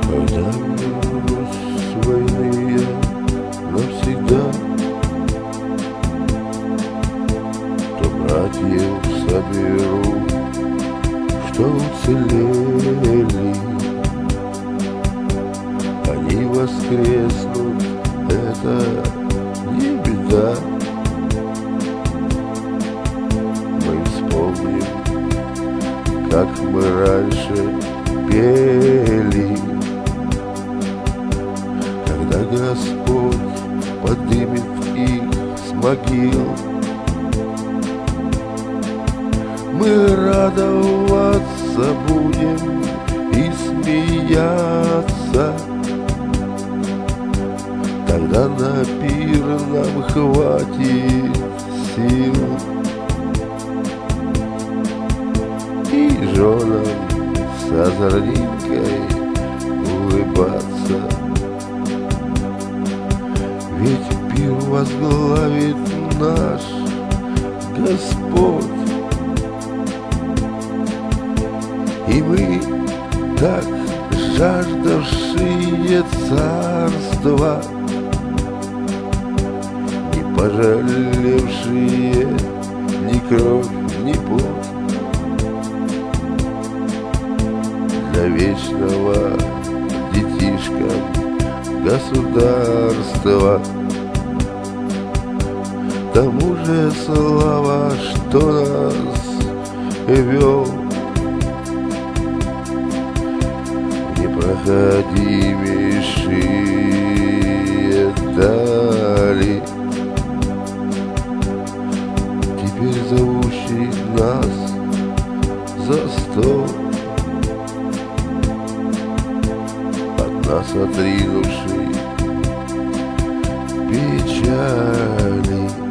Когда вернусь с войны я навсегда, то братьев соберу, что уцелели. Они воскреснут, это не беда. Мы вспомним, как мы раньше пели, когда Господь поднимет их с могил. Мы радоваться будем и смеяться, тогда на пир нам хватит сил. И женам с озорникой улыбаться, ведь пир возглавит наш Господь. И мы, так жаждавшие царства, не пожалевшие ни кровь, ни пот, для вечного детишкам государства. Тому же слава, что нас вел непроходимейшие дали, теперь зовущий нас за стол, от нас отринувший печали.